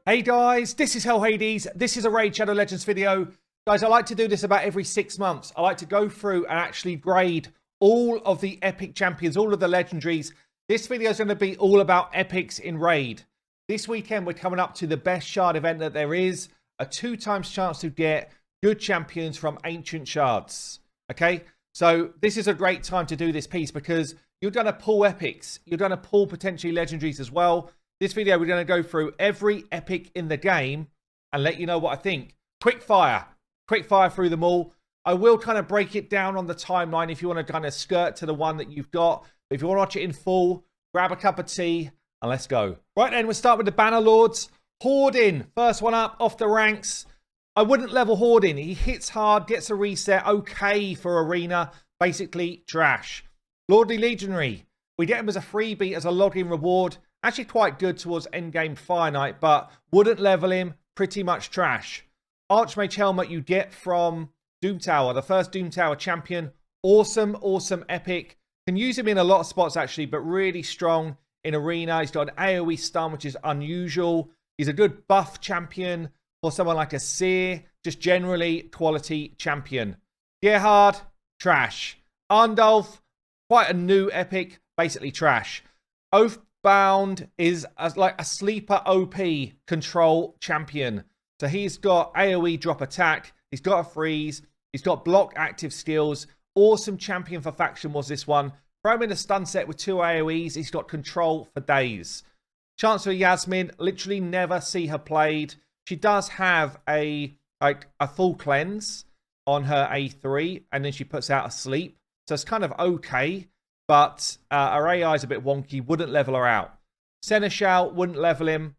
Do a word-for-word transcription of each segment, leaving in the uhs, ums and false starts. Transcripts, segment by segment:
Hey guys, this is Hell Hades. This is a Raid Shadow Legends video. Guys, I like to do this about every six months. I like to go through and actually grade all of the epic champions, all of the legendaries. This video is going to be all about epics in Raid. This weekend, we're coming up to the best shard event that there is. A two times chance to get good champions from ancient shards. Okay, so this is a great time to do this piece because you're going to pull epics. You're going to pull potentially legendaries as well. This video, we're going to go through every epic in the game and let you know what I think. Quick fire. Quick fire through them all. I will kind of break it down on the timeline if you want to kind of skirt to the one that you've got. But if you want to watch it in full, grab a cup of tea and let's go. Right then, we'll start with the Banner Lords. Hordin, first one up off the ranks. I wouldn't level Hordin. He hits hard, gets a reset. Okay for Arena. Basically, trash. Lordly Legionary. We get him as a freebie, as a login reward. Actually quite good towards endgame Fire Knight, but wouldn't level him. Pretty much trash. Archmage Helmet you get from Doom Tower, the first Doom Tower champion. Awesome, awesome epic. Can use him in a lot of spots actually, but really strong in Arena. He's got an AoE stun, which is unusual. He's a good buff champion for someone like a Seer. Just generally quality champion. Gerhard, trash. Arndulf, quite a new epic, basically trash. Oathbound is as like a sleeper O P control champion. So he's got AoE drop attack. He's got a freeze. He's got block active skills. Awesome champion for faction was this one. Throw him in a stun set with two AoEs. He's got control for days. Chancellor Yasmin, literally never see her played. She does have a like a full cleanse on her A three, and then she puts out a sleep. So it's kind of okay, but uh, her A I is a bit wonky. Wouldn't level her out. Seneschal, wouldn't level him.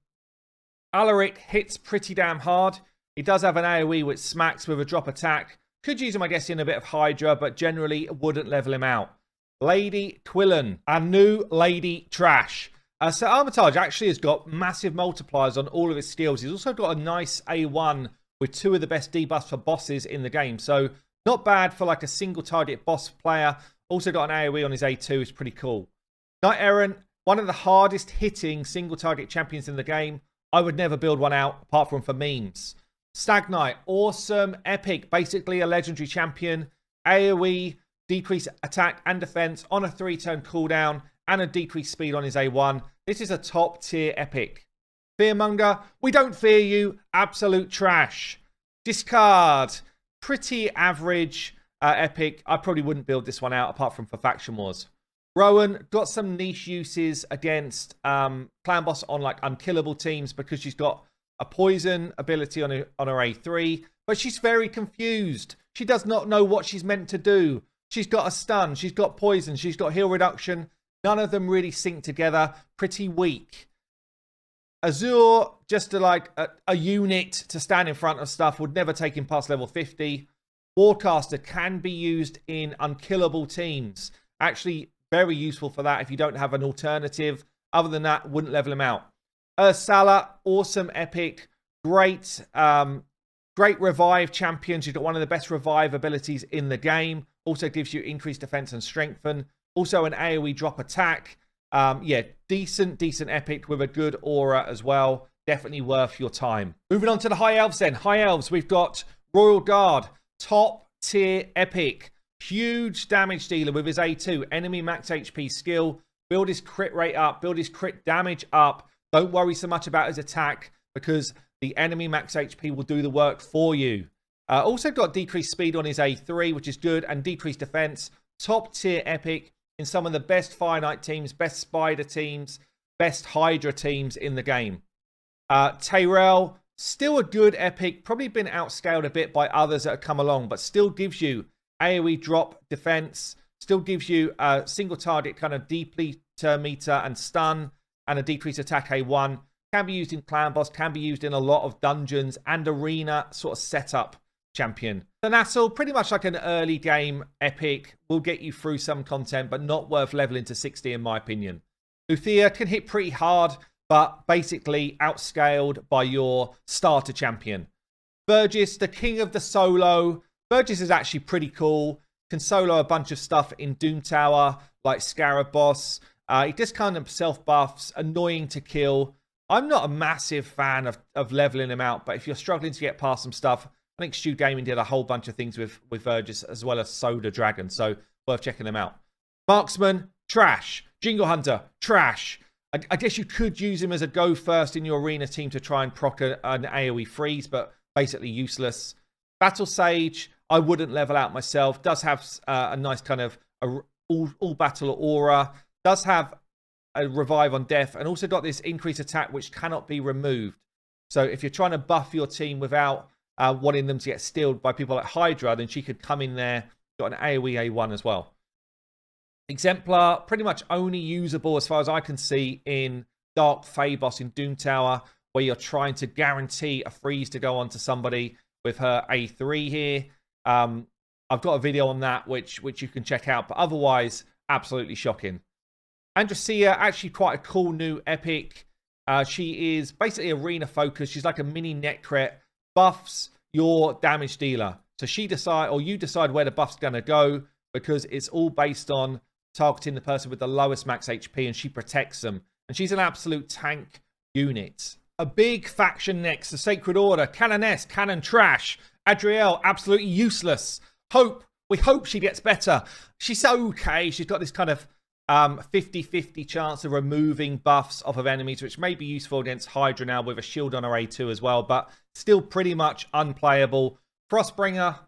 Alaric hits pretty damn hard. He does have an AoE which smacks with a drop attack. Could use him, I guess, in a bit of Hydra, but generally wouldn't level him out. Lady Twillen, our new Lady Trash. Uh, so Armitage actually has got massive multipliers on all of his skills. He's also got a nice A one with two of the best debuffs for bosses in the game. So not bad for like a single target boss player. Also got an AoE on his A two. It's pretty cool. Knight Errant, one of the hardest hitting single target champions in the game. I would never build one out apart from for memes. Stag Knight, awesome, epic, basically a legendary champion. AoE, decrease attack and defense on a three turn cooldown and a decreased speed on his A one. This is a top tier epic. Fearmonger, we don't fear you, absolute trash. Discard, pretty average uh, epic. I probably wouldn't build this one out apart from for Faction Wars. Rowan got some niche uses against um, Clan Boss on like unkillable teams because she's got a poison ability on her, on her A three, but she's very confused. She does not know what she's meant to do. She's got a stun, she's got poison, she's got heal reduction. None of them really sync together. Pretty weak. Azure, just to like a, a unit to stand in front of stuff, would never take him past level fifty. Warcaster can be used in unkillable teams. Actually, very useful for that if you don't have an alternative. Other than that, wouldn't level him out. Ursala, awesome epic. Great, um, great revive champion. She's got one of the best revive abilities in the game. Also gives you increased defense and strengthen. Also an AoE drop attack. Um, yeah, decent, decent epic with a good aura as well. Definitely worth your time. Moving on to the High Elves then. High Elves, we've got Royal Guard. Top tier epic. Huge damage dealer with his A two. Enemy max H P skill. Build his crit rate up. Build his crit damage up. Don't worry so much about his attack because the enemy max H P will do the work for you. Uh, also got decreased speed on his A three, which is good, and decreased defense. Top tier epic in some of the best Fire Knight teams, best Spider teams, best Hydra teams in the game. Uh, Tyrell, still a good epic. Probably been outscaled a bit by others that have come along, but still gives you AoE drop defense, still gives you a single target kind of depleter meter and stun, and a decreased attack A one. Can be used in Clan Boss, can be used in a lot of dungeons and arena sort of setup champion. Thanassel, pretty much like an early game epic, will get you through some content, but not worth leveling to sixty in my opinion. Uthia can hit pretty hard, but basically outscaled by your starter champion. Burgess, the king of the solo. Burgess is actually pretty cool. Can solo a bunch of stuff in Doom Tower, like Scarab Boss. Uh, he just kind of self-buffs, annoying to kill. I'm not a massive fan of, of leveling him out, but if you're struggling to get past some stuff, I think Stu Gaming did a whole bunch of things with, with Vergis as well as Soda Dragon, so worth checking them out. Marksman, trash. Jingle Hunter, trash. I, I guess you could use him as a go first in your arena team to try and proc a, an AoE freeze, but basically useless. Battle Sage, I wouldn't level out myself. Does have uh, a nice kind of a, all, all battle aura. Does have a revive on death, and also got this increased attack which cannot be removed. So if you're trying to buff your team without uh, wanting them to get stealed by people like Hydra, then she could come in there. Got an AoE A one as well. Exemplar, pretty much only usable as far as I can see in Dark Phaebos in Doom Tower, where you're trying to guarantee a freeze to go on to somebody with her A three here. Um, I've got a video on that which which you can check out, but otherwise, absolutely shocking. Androsia, actually quite a cool new epic. Uh, she is basically arena focused. She's like a mini Necret, buffs your damage dealer. So she decide, or you decide where the buff's going to go, because it's all based on targeting the person with the lowest max H P, and she protects them. And she's an absolute tank unit. A big faction next, the Sacred Order. Canoness, Cannon trash. Adriel, absolutely useless. Hope, we hope she gets better. She's okay. She's got this kind of um, fifty fifty chance of removing buffs off of enemies, which may be useful against Hydra now with a shield on her A two as well, but still pretty much unplayable. Frostbringer,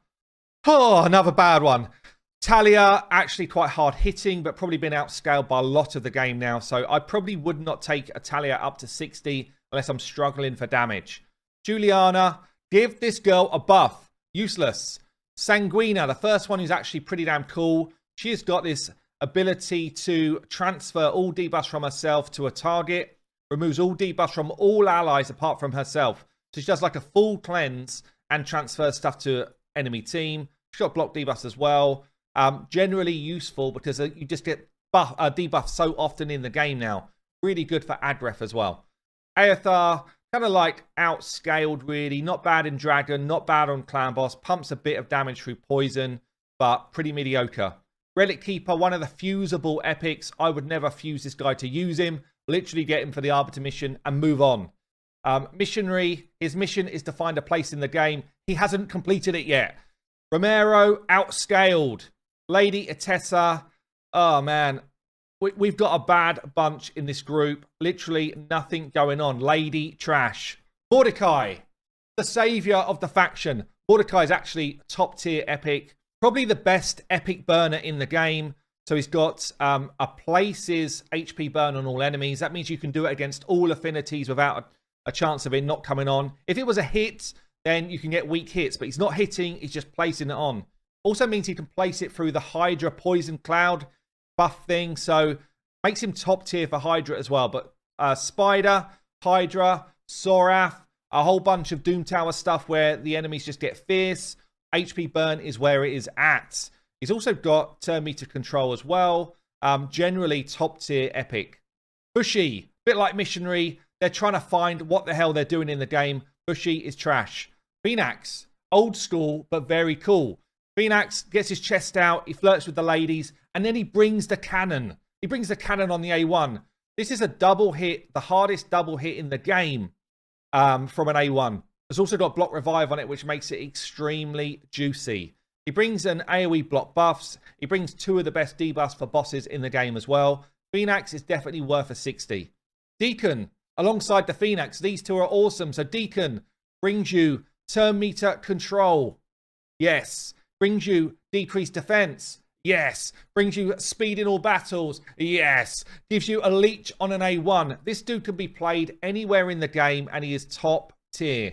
oh, another bad one. Talia, actually quite hard hitting, but probably been outscaled by a lot of the game now. So I probably would not take a Talia up to sixty unless I'm struggling for damage. Juliana, give this girl a buff. Useless. Sanguina, the first one who's actually pretty damn cool. She has got this ability to transfer all debuffs from herself to a target. Removes all debuffs from all allies apart from herself. So she does like a full cleanse and transfers stuff to enemy team. She's got block debuffs as well. Um, generally useful because uh, you just get buff, uh, debuffed so often in the game now. Really good for Adref as well. Aethar, kind of like outscaled really. Not bad in Dragon, not bad on Clan Boss. Pumps a bit of damage through poison, but pretty mediocre. Relic Keeper, one of the fusible epics. I would never fuse this guy to use him. Literally get him for the Arbiter mission and move on. Um, missionary, his mission is to find a place in the game. He hasn't completed it yet. Romero, outscaled. Lady Atessa, oh man, we, we've got a bad bunch in this group. Literally nothing going on. Lady trash. Mordecai, the savior of the faction. Mordecai is actually top tier epic. Probably the best epic burner in the game. So he's got um, a places H P burn on all enemies. That means you can do it against all affinities without a, a chance of it not coming on. If it was a hit, then you can get weak hits. But he's not hitting, he's just placing it on. Also means he can place it through the Hydra Poison Cloud buff thing. So makes him top tier for Hydra as well. But uh, Spider, Hydra, Sorath, a whole bunch of Doom Tower stuff where the enemies just get fierce. H P burn is where it is at. He's also got turn meter control as well. Um, generally top tier epic. Bushi, bit like Missionary. They're trying to find what the hell they're doing in the game. Bushi is trash. Phoenix, old school but very cool. Phoenix gets his chest out, he flirts with the ladies, and then he brings the cannon. He brings the cannon on the A one. This is a double hit, the hardest double hit in the game um, from an A one. It's also got block revive on it, which makes it extremely juicy. He brings an AoE block buffs. He brings two of the best debuffs for bosses in the game as well. Phoenix is definitely worth a sixty. Deacon, alongside the Phoenix, these two are awesome. So Deacon brings you turn meter control. Yes. Brings you decreased defense. Yes. Brings you speed in all battles. Yes. Gives you a leech on an A one. This dude can be played anywhere in the game and he is top tier.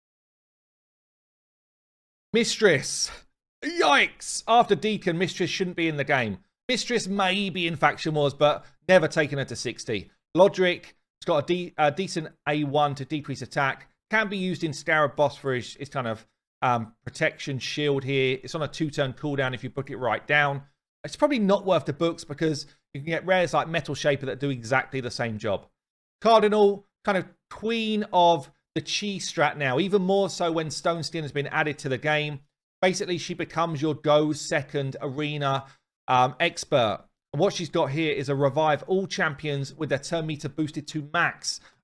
Mistress. Yikes. After Deacon, Mistress shouldn't be in the game. Mistress may be in Faction Wars, but never taken her to sixty. Lodric has got a, de a decent A one to decrease attack. Can be used in Scarab Boss for his, his kind of Um, protection shield here. It's on a two-turn cooldown if you book it right down. It's probably not worth the books because you can get rares like Metal Shaper that do exactly the same job. Cardinal, kind of queen of the chi strat now, even more so when Stone Skin has been added to the game. Basically, she becomes your go second arena um, expert. And what she's got here is a revive all champions with their turn meter boosted to max.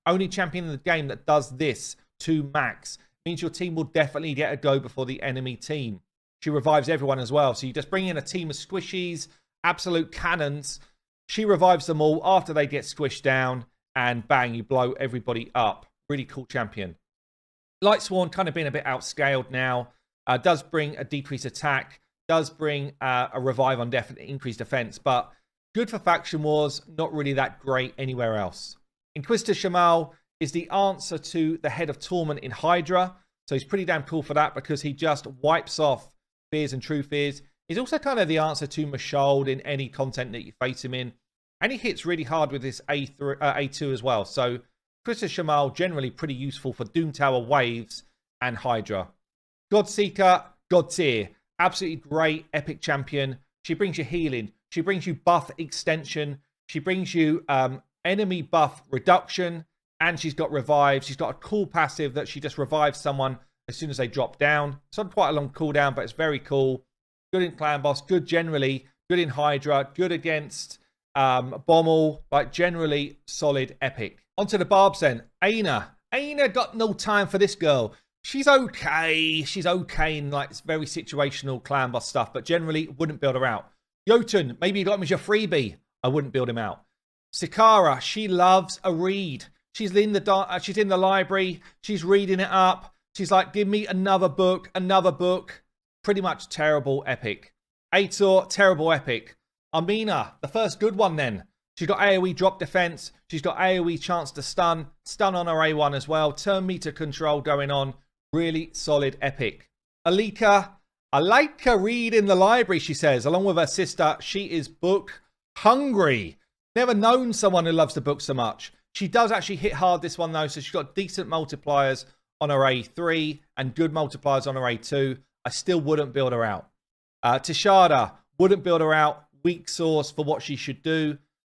Only champion in the game that does this to max. Means your team will definitely get a go before the enemy team. She revives everyone as well. So you just bring in a team of squishies, absolute cannons. She revives them all after they get squished down. And bang, you blow everybody up. Really cool champion. Lightsworn kind of being a bit outscaled now. Uh, does bring a decreased attack. Does bring uh, a revive on definitely increased defense. But good for faction wars. Not really that great anywhere else. Inquisitor Shamal is the answer to the head of Torment in Hydra. So he's pretty damn cool for that because he just wipes off fears and true fears. He's also kind of the answer to Mashold in any content that you face him in. And he hits really hard with this A three, uh, A two as well. So Inquisitor Shamal generally pretty useful for Doom Tower waves and Hydra. Godseeker, Godseer. Absolutely great epic champion. She brings you healing. She brings you buff extension. She brings you um, enemy buff reduction. And she's got revive. She's got a cool passive that she just revives someone as soon as they drop down. It's not quite a long cooldown, but it's very cool. Good in Clan Boss. Good generally. Good in Hydra. Good against um, Bommel. Like generally solid epic. Onto the Barbs then. Aina. Aina got no time for this girl. She's okay. She's okay in like very situational Clan Boss stuff, but generally wouldn't build her out. Jotun. Maybe you got him as your freebie. I wouldn't build him out. Sikara. She loves a read. She's in the uh, she's in the library. She's reading it up. She's like, give me another book, another book. Pretty much terrible epic. Aitor, terrible epic. Amina, the first good one then. She's got AoE drop defense. She's got AoE chance to stun. Stun on her A one as well. Turn meter control going on. Really solid epic. Alika, I like her read in the library, she says. Along with her sister, she is book hungry. Never known someone who loves the book so much. She does actually hit hard this one though, so she's got decent multipliers on her A three and good multipliers on her A two. I still wouldn't build her out. Uh, Tishada, wouldn't build her out. Weak source for what she should do.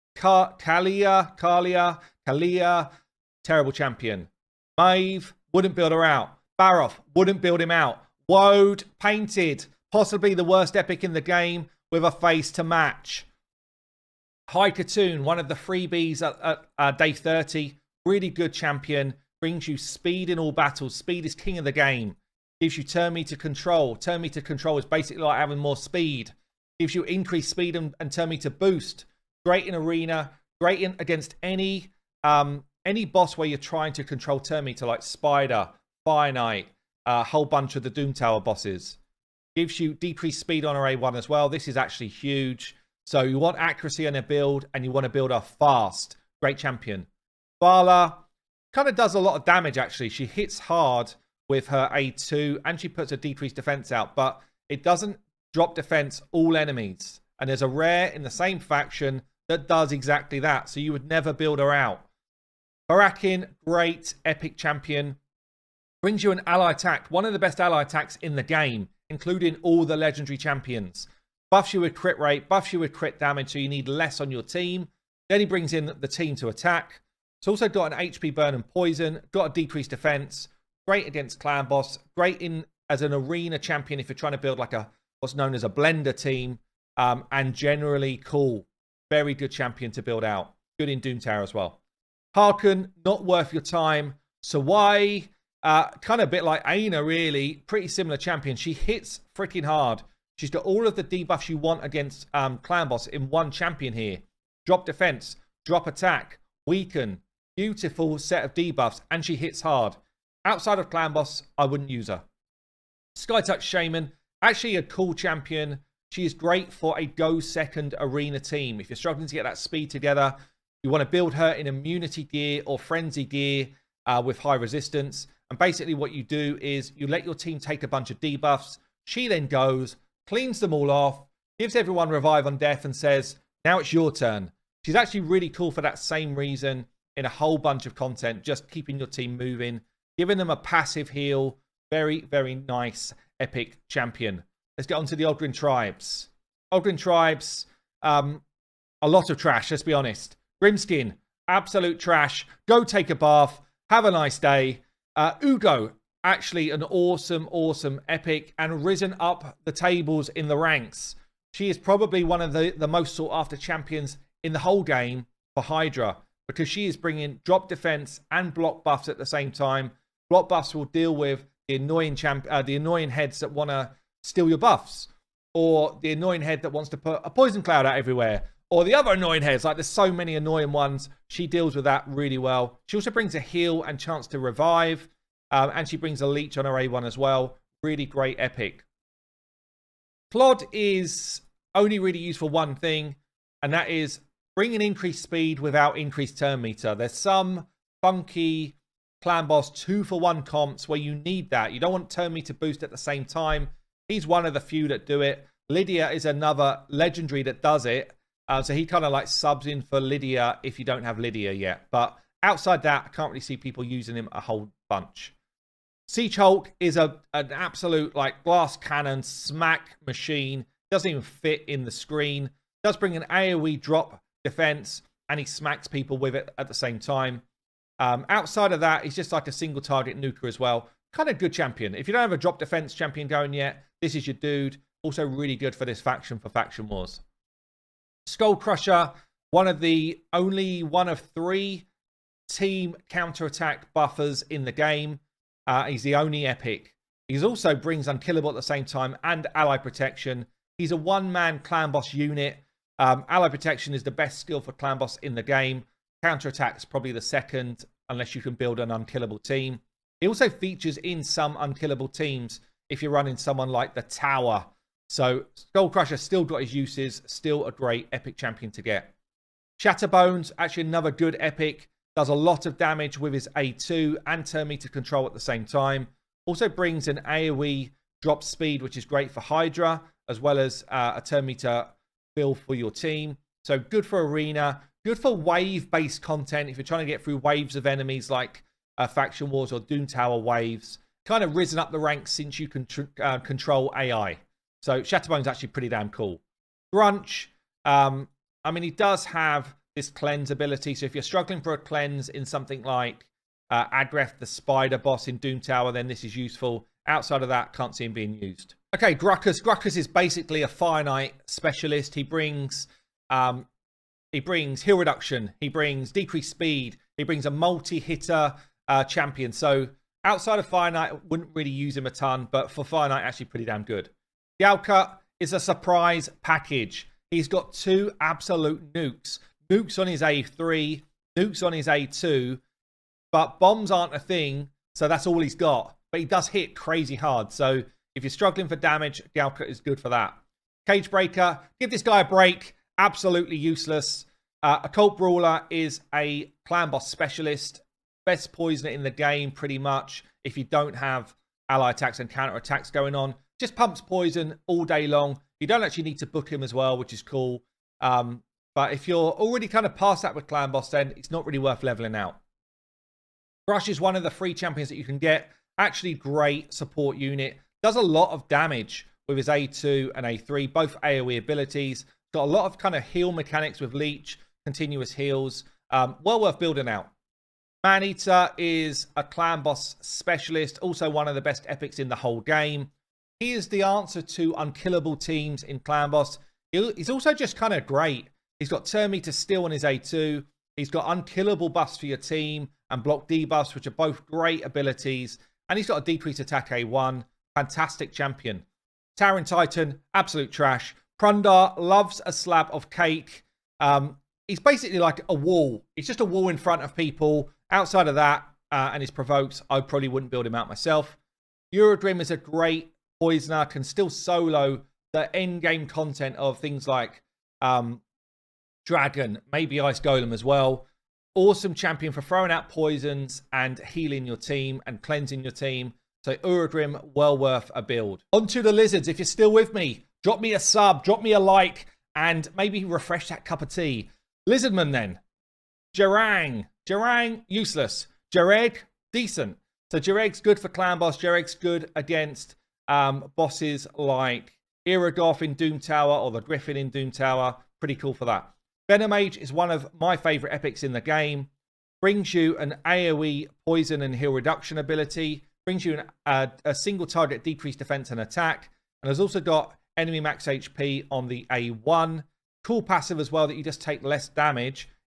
Ka Kalia, Kalia, Kalia, terrible champion. Maeve, wouldn't build her out. Baroff, wouldn't build him out. Woad, painted, possibly the worst epic in the game with a face to match. High Katoon, one of the freebies at, at uh, day thirty. Really good champion. Brings you speed in all battles. Speed is king of the game. Gives you turn meter control. Turn meter control is basically like having more speed. Gives you increased speed and, and turn meter boost. Great in arena. Great in against any um, any boss where you're trying to control turn meter, like Spider, Fire Knight, a uh, whole bunch of the Doom Tower bosses. Gives you decreased speed on her A one as well. This is actually huge. So you want accuracy on a build, and you want to build her fast. Great champion. Vala kind of does a lot of damage, actually. She hits hard with her A two, and she puts a decreased defense out, but it doesn't drop defense all enemies. And there's a rare in the same faction that does exactly that, so you would never build her out. Barakin, great, epic champion. Brings you an ally attack, one of the best ally attacks in the game, including all the legendary champions. Buffs you with crit rate, buffs you with crit damage, so you need less on your team. Then he brings in the team to attack. It's also got an H P burn and poison, got a decreased defense. Great against Clan Boss. Great in as an arena champion if you're trying to build like a what's known as a blender team. Um, and generally cool. Very good champion to build out. Good in Doom Tower as well. Harkon, not worth your time. Sawai, uh, kind of a bit like Aina, really. Pretty similar champion. She hits freaking hard. She's got all of the debuffs you want against um, Clan Boss in one champion here. Drop defense, drop attack, weaken. Beautiful set of debuffs, and she hits hard. Outside of Clan Boss, I wouldn't use her. Skytouch Shaman, actually a cool champion. She is great for a go second arena team. If you're struggling to get that speed together, you want to build her in immunity gear or frenzy gear uh, with high resistance. And basically what you do is you let your team take a bunch of debuffs. She then goes, cleans them all off, gives everyone revive on death and says, now it's your turn. She's actually really cool for that same reason in a whole bunch of content, just keeping your team moving, giving them a passive heal. Very, very nice, epic champion. Let's get on to the Ogryn Tribes. Ogryn Tribes, um, a lot of trash, let's be honest. Grimskin, absolute trash. Go take a bath. Have a nice day. Uh, Ugo, actually an awesome, awesome epic and risen up the tables in the ranks. She is probably one of the, the most sought after champions in the whole game for Hydra. because she is bringing drop defense and block buffs at the same time. Block buffs will deal with the annoying champ, uh, the annoying heads that want to steal your buffs, or the annoying head that wants to put a poison cloud out everywhere, or the other annoying heads. Like, there's so many annoying ones. She deals with that really well. She also brings a heal and chance to revive, um, and she brings a leech on her A one as well. Really great epic. Claude is only really used for one thing, and that is bringing increased speed without increased turn meter. There's some funky clan boss two for one comps where you need that. You don't want turn meter boost at the same time. He's one of the few that do it. Lydia is another legendary that does it. Uh, so he kind of like subs in for Lydia if you don't have Lydia yet. But outside that, I can't really see people using him a whole bunch. Siege Hulk is a an absolute like glass cannon smack machine. Doesn't even fit in the screen. Does bring an AoE drop defense, and he smacks people with it at the same time. Um, outside of that, he's just like a single target nuker as well. Kind of good champion. If you don't have a drop defense champion going yet, this is your dude. Also really good for this faction for Faction Wars. Skull Crusher, one of the only one of three team counterattack buffers in the game. Uh, he's the only epic. He also brings Unkillable at the same time and Ally Protection. He's a one-man clan boss unit. Um, Ally Protection is the best skill for clan boss in the game. Counterattack is probably the second, unless you can build an unkillable team. He also features in some unkillable teams if you're running someone like the Tower. So Skull Crusher still got his uses, still a great epic champion to get. Shatterbones, actually another good epic. Does a lot of damage with his A two and turn meter control at the same time. Also brings an AoE drop speed, which is great for Hydra, as well as uh, a turn meter fill for your team. So good for arena, good for wave-based content. If you're trying to get through waves of enemies like uh, Faction Wars or Doom Tower waves, kind of risen up the ranks since you can uh, control A I. So Shatterbone's actually pretty damn cool. Grunch, um, I mean, he does have this cleanse ability. So if you're struggling for a cleanse in something like uh, Agreth, the spider boss in Doom Tower, then this is useful. Outside of that, can't see him being used. Okay, Gruckus. Gruckus is basically a Fire Knight specialist. He brings um, he brings heal reduction. He brings decreased speed. He brings a multi-hitter uh, champion. So outside of Fire Knight, wouldn't really use him a ton, but for Fire Knight, actually pretty damn good. Yalka is a surprise package. He's got two absolute nukes. Nukes on his A three, nukes on his A two, but bombs aren't a thing, so that's all he's got. But he does hit crazy hard, so if you're struggling for damage, Galka is good for that. Cage Breaker, give this guy a break. Absolutely useless. Uh, Occult Brawler is a clan boss specialist. Best poisoner in the game, pretty much. If you don't have ally attacks and counter attacks going on, just pumps poison all day long. You don't actually need to book him as well, which is cool. Um, but if you're already kind of past that with clan boss, then it's not really worth leveling out. Crush is one of the free champions that you can get. Actually, great support unit. Does a lot of damage with his A two and A three, both AoE abilities. Got a lot of kind of heal mechanics with Leech, continuous heals. Um, well worth building out. Maneater is a clan boss specialist, also one of the best epics in the whole game. He is the answer to unkillable teams in clan boss. He's also just kind of great. He's got turn meter steal on his A two. He's got unkillable buffs for your team and block debuffs, which are both great abilities. And he's got a decreased attack A one. Fantastic champion. Towering Titan, absolute trash. Prundar loves a slab of cake. Um, he's basically like a wall. He's just a wall in front of people. Outside of that, uh, and his provokes, I probably wouldn't build him out myself. Eurodrim is a great poisoner, can still solo the end game content of things like um, Dragon, maybe Ice Golem as well. Awesome champion for throwing out poisons and healing your team and cleansing your team. So Eurodrim, well worth a build. On to the lizards. If you're still with me, drop me a sub, drop me a like, and maybe refresh that cup of tea. Lizardman then. Jarang. Jarang, useless. Jareg, decent. So Jareg's good for clan boss. Jareg's good against um, bosses like Iragoth in Doom Tower or the Griffin in Doom Tower. Pretty cool for that. Venomage is one of my favourite epics in the game. Brings you an AoE poison and heal reduction ability. Brings you an, uh, a single target decreased defense and attack. And has also got enemy max H P on the A one. Cool passive as well that you just take less damage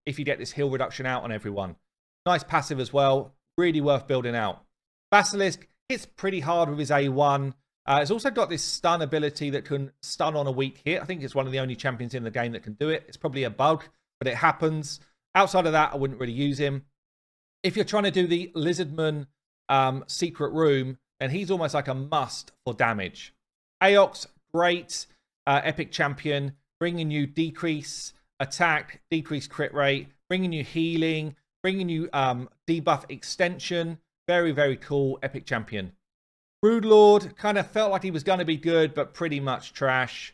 if you get this heal reduction out on everyone. Nice passive as well. Really worth building out. Basilisk hits pretty hard with his A one. Uh, it's also got this stun ability that can stun on a weak hit. I think it's one of the only champions in the game that can do it. It's probably a bug, but it happens. Outside of that, I wouldn't really use him. If you're trying to do the Lizardman um, secret room, then he's almost like a must for damage. Aox, great uh, epic champion, bringing you decrease attack, decrease crit rate, bringing you healing, bringing you um, debuff extension. Very, very cool epic champion. Broodlord kind of felt like he was going to be good, but pretty much trash.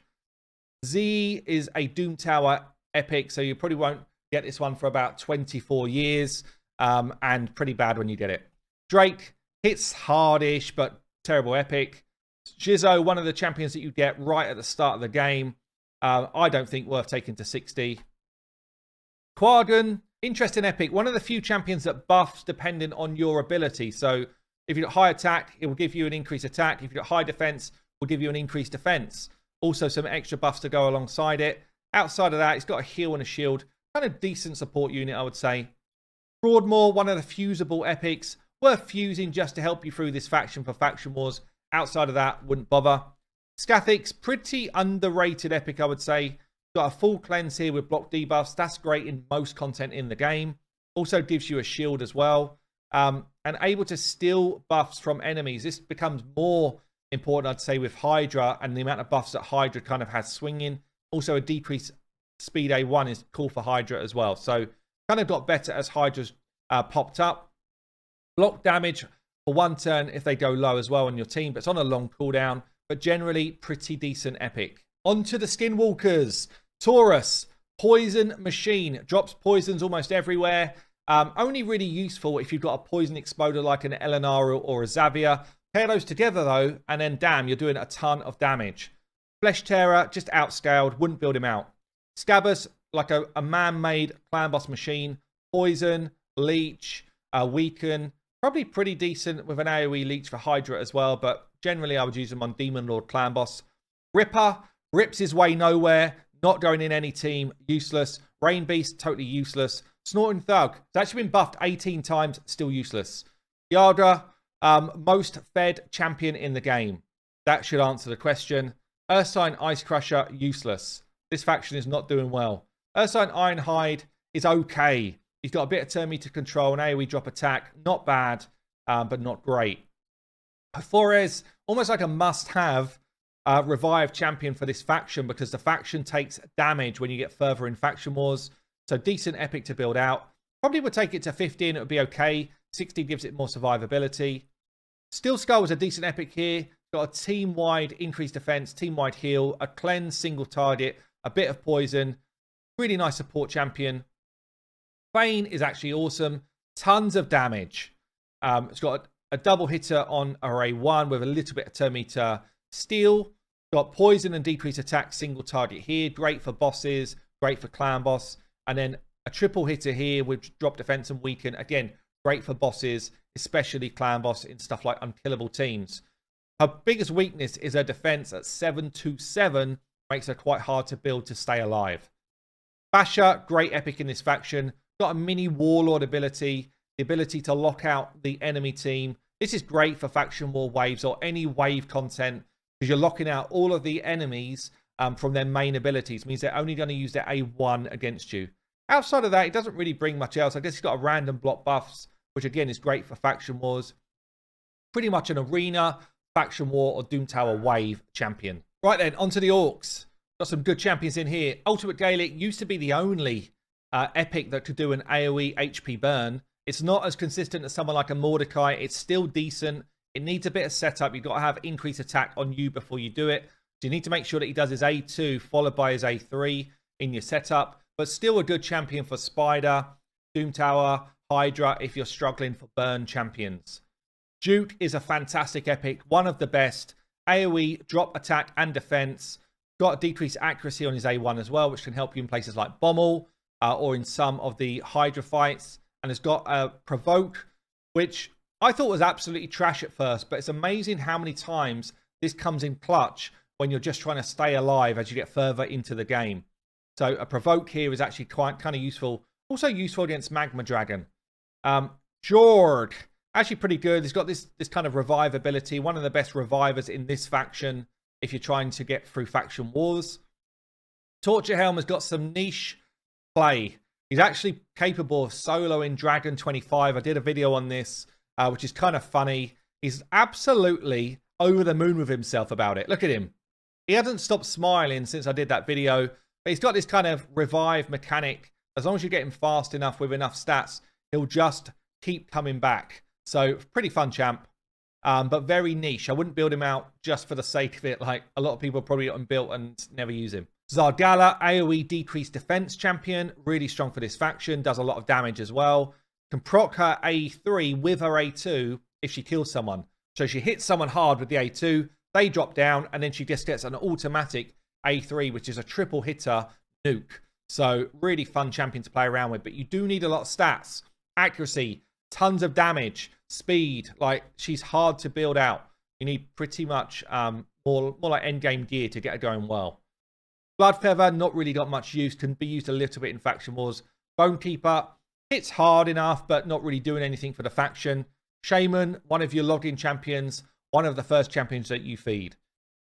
Z is a Doom Tower epic, so you probably won't get this one for about twenty-four years, um, and pretty bad when you get it. Drake hits hardish, but terrible epic. Jizzo, one of the champions that you get right at the start of the game. Uh, I don't think worth taking to sixty. Quagan, interesting epic. One of the few champions that buffs depending on your ability. So if you've got high attack, it will give you an increased attack. If you've got high defense, it will give you an increased defense. Also some extra buffs to go alongside it. Outside of that, it's got a heal and a shield. Kind of decent support unit, I would say. Broadmoor, one of the fusible epics. Worth fusing just to help you through this faction for Faction Wars. Outside of that, wouldn't bother. Scathix, pretty underrated epic, I would say. Got a full cleanse here with block debuffs. That's great in most content in the game. Also gives you a shield as well. Um, and able to steal buffs from enemies. This becomes more important, I'd say, with Hydra and the amount of buffs that Hydra kind of has swinging. Also, a decreased speed A one is cool for Hydra as well. So, kind of got better as Hydra's uh, popped up. Block damage for one turn if they go low as well on your team. But it's on a long cooldown. But generally, pretty decent epic. On to the Skinwalkers. Taurus, Poison Machine. Drops poisons almost everywhere. Um, only really useful if you've got a poison exploder like an Elenar or a Xavier. Pair those together though, and then damn, you're doing a ton of damage. Flesh Terror, just outscaled, wouldn't build him out. Scabbers, like a, a man-made clan boss machine. Poison, Leech, uh, Weaken. Probably pretty decent with an AoE Leech for Hydra as well, but generally I would use him on Demon Lord clan boss. Ripper, rips his way nowhere, not going in any team, useless. Rain Beast, totally useless. Snorting Thug, it's actually been buffed eighteen times, still useless. Yadra, um, most fed champion in the game. That should answer the question. Ursine Ice Crusher, useless. This faction is not doing well. Ursine Ironhide is okay. He's got a bit of turn meter control and AoE drop attack. Not bad, um, but not great. Forez, almost like a must-have uh, revive champion for this faction because the faction takes damage when you get further in Faction Wars. So decent epic to build out. Probably would take it to fifty and it would be okay. sixty gives it more survivability. Steel Skull is a decent epic here. Got a team-wide increased defense, team-wide heal, a cleanse single target, a bit of poison. Really nice support champion. Bane is actually awesome. Tons of damage. Um, it's got a, a double hitter on array one with a little bit of turn meter steel. Got poison and decreased attack single target here. Great for bosses. Great for clan boss. And then a triple hitter here with drop defense and weaken. Again, great for bosses, especially clan boss in stuff like unkillable teams. Her biggest weakness is her defense at seven two seven. Makes her quite hard to build to stay alive. Basha, great epic in this faction. Got a mini warlord ability. The ability to lock out the enemy team. This is great for faction war waves or any wave content. Because you're locking out all of the enemies Um, from their main abilities. Means they're only going to use their A one against you. Outside of that, it doesn't really bring much else. I guess it's got a random block buffs, which again is great for Faction Wars. Pretty much an arena, Faction War, or Doom Tower wave champion. Right then, onto the Orcs. Got some good champions in here. Ultimate Gaelic used to be the only uh, epic that could do an AoE H P burn. It's not as consistent as someone like a Mordecai. It's still decent. It needs a bit of setup. You've got to have increased attack on you before you do it. So you need to make sure that he does his A two followed by his A three in your setup. But still a good champion for Spider, Doom Tower, Hydra if you're struggling for burn champions. Duke is a fantastic epic. One of the best. AoE, drop attack and defense. Got a decreased accuracy on his A one as well, which can help you in places like Bommel uh, or in some of the Hydra fights. And has got a Provoke, which I thought was absolutely trash at first. But it's amazing how many times this comes in clutch when you're just trying to stay alive as you get further into the game. So a Provoke here is actually quite kind of useful. Also useful against Magma Dragon. Um, Jorg, actually pretty good. He's got this, this kind of revive ability. One of the best revivers in this faction if you're trying to get through faction wars. Torture Helm has got some niche play. He's actually capable of soloing Dragon twenty-five. I did a video on this, uh, which is kind of funny. He's absolutely over the moon with himself about it. Look at him. He hasn't stopped smiling since I did that video. But he's got this kind of revive mechanic. As long as you get him fast enough with enough stats, he'll just keep coming back. So, pretty fun champ. Um, but very niche. I wouldn't build him out just for the sake of it. Like, a lot of people probably got him built and never use him. Zargala, AoE decreased defense champion. Really strong for this faction. Does a lot of damage as well. Can proc her A three with her A two if she kills someone. So she hits someone hard with the A two. They drop down. And then she just gets an automatic A three, which is a triple hitter nuke. So really fun champion to play around with. But you do need a lot of stats. Accuracy. Tons of damage. Speed. Like, she's hard to build out. You need pretty much um, more, more like endgame gear to get her going well. Bloodfeather, not really got much use. Can be used a little bit in faction wars. Bonekeeper, hits hard enough, but not really doing anything for the faction. Shaman, one of your logged in champions. One of the first champions that you feed.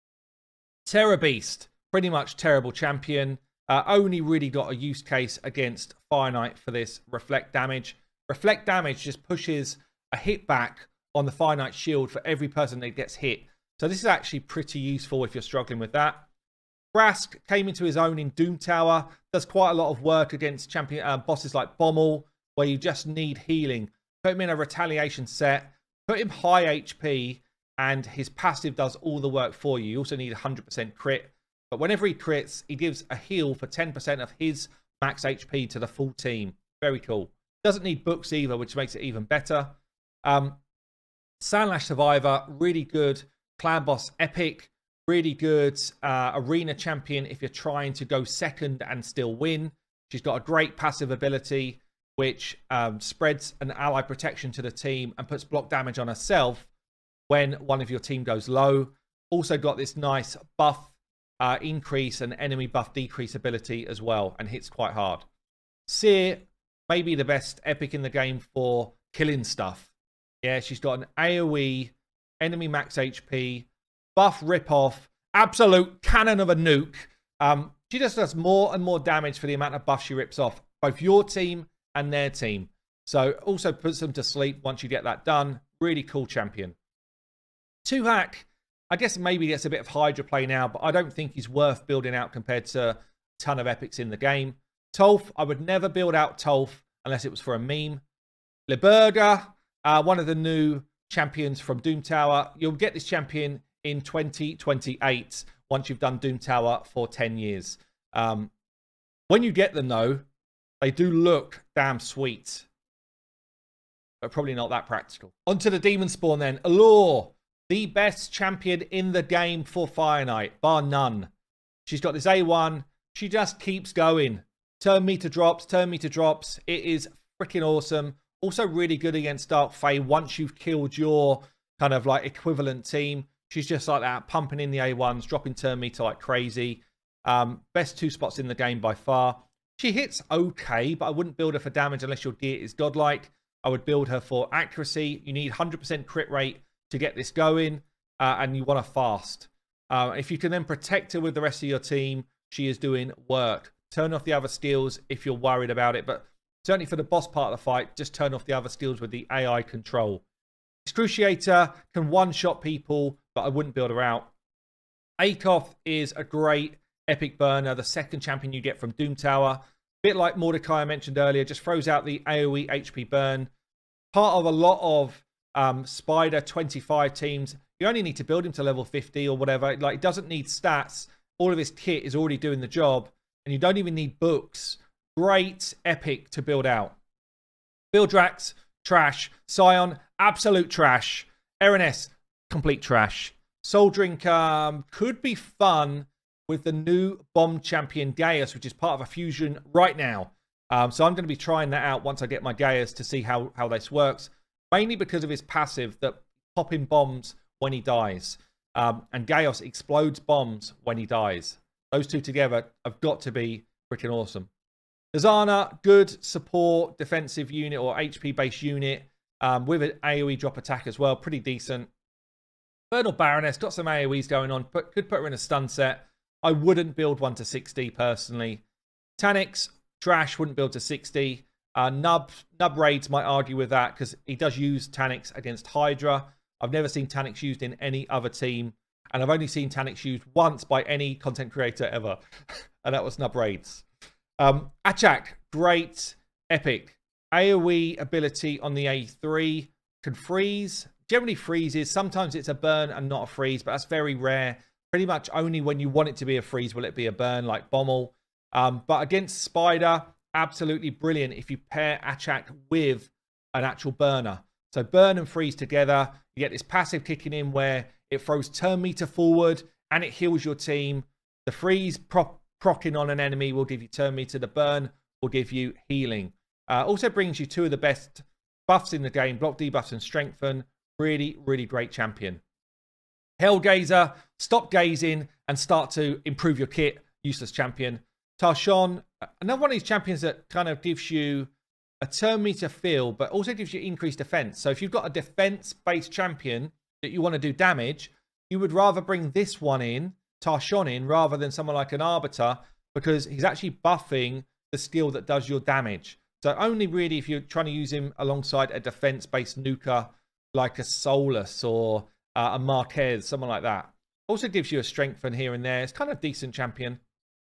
Terror Beast, pretty much terrible champion. Uh, only really got a use case against Fire Knight for this reflect damage. Reflect damage just pushes a hit back on the Fire Knight shield for every person that gets hit. So this is actually pretty useful if you're struggling with that. Brask came into his own in Doom Tower. Does quite a lot of work against champion uh, bosses like Bommel, where you just need healing. Put him in a retaliation set. Put him high H P, and his passive does all the work for you. You also need one hundred percent crit. But whenever he crits, he gives a heal for ten percent of his max H P to the full team. Very cool. Doesn't need books either, which makes it even better. Um, Sandlash Survivor, really good. Clan Boss Epic, really good. Uh, arena champion if you're trying to go second and still win. She's got a great passive ability, which um, spreads an ally protection to the team and puts block damage on herself when one of your team goes low. Also got this nice buff uh, increase and enemy buff decrease ability as well, and hits quite hard. Seer, maybe the best epic in the game for killing stuff. Yeah, she's got an AoE, enemy max H P, buff rip-off, absolute cannon of a nuke. Um, she just does more and more damage for the amount of buff she rips off, both your team and their team. So also puts them to sleep once you get that done. Really cool champion. Tuhak, I guess maybe gets a bit of Hydra play now, but I don't think he's worth building out compared to a ton of epics in the game. Tolf, I would never build out Tolf unless it was for a meme. Liburger, uh, one of the new champions from Doom Tower. You'll get this champion in twenty twenty-eight once you've done Doom Tower for ten years. Um, when you get them, though, they do look damn sweet, but probably not that practical. Onto the Demon Spawn then. Allure, the best champion in the game for Fire Knight, bar none. She's got this A one. She just keeps going. Turn meter drops, turn meter drops. It is freaking awesome. Also really good against Dark Fae once you've killed your kind of like equivalent team. She's just like that, pumping in the A ones, dropping turn meter like crazy. Um, best two spots in the game by far. She hits okay, but I wouldn't build her for damage unless your gear is godlike. I would build her for accuracy. You need one hundred percent crit rate to get this going, uh, and you want her fast. Uh, if you can then protect her with the rest of your team, she is doing work. Turn off the other skills if you're worried about it, but certainly for the boss part of the fight, just turn off the other skills with the A I control. Excruciator can one-shot people, but I wouldn't build her out. Akoth is a great epic burner, the second champion you get from Doom Tower. Bit like Mordecai I mentioned earlier, just throws out the AoE H P burn. Part of a lot of um, Spider twenty-five teams. You only need to build him to level fifty or whatever. Like, it doesn't need stats. All of his kit is already doing the job, and you don't even need books. Great epic to build out. Vildrax, trash. Scion, absolute trash. Eriness, complete trash. Soul Drink um, could be fun with the new bomb champion Gaius, which is part of a fusion right now. Um, so I'm going to be trying that out once I get my Gaius to see how, how this works. Mainly because of his passive that popping bombs when he dies. Um, and Gaius explodes bombs when he dies. Those two together have got to be freaking awesome. Lizana, good support defensive unit or H P based unit um, with an AoE drop attack as well. Pretty decent. Vernal Baroness, got some AoEs going on, but could put her in a stun set. I wouldn't build one to sixty personally. Taniks, trash, wouldn't build to sixty. Uh, Nub, Nub Raids might argue with that because he does use Taniks against Hydra. I've never seen Taniks used in any other team. And I've only seen Taniks used once by any content creator ever. And that was Nub Raids. Um, Achak, great, epic. AoE ability on the A three. Can freeze. Generally freezes. Sometimes it's a burn and not a freeze, but that's very rare. Pretty much only when you want it to be a freeze will it be a burn, like Bommel. Um, but against Spider, absolutely brilliant if you pair Achak with an actual burner. So burn and freeze together. You get this passive kicking in where it throws turn meter forward and it heals your team. The freeze prop procking on an enemy will give you turn meter. The burn will give you healing. Uh, also brings you two of the best buffs in the game, block debuffs and strengthen. Really, really great champion. Hellgazer, stop gazing and start to improve your kit. Useless champion. Tarchon, another one of these champions that kind of gives you a turn meter feel, but also gives you increased defense. So if you've got a defense-based champion that you want to do damage, you would rather bring this one in, Tarchon in, rather than someone like an Arbiter, because he's actually buffing the skill that does your damage. So only really if you're trying to use him alongside a defense-based nuker like a Solus or uh, a Marquez, someone like that. Also gives you a strengthen here and there. It's kind of decent champion.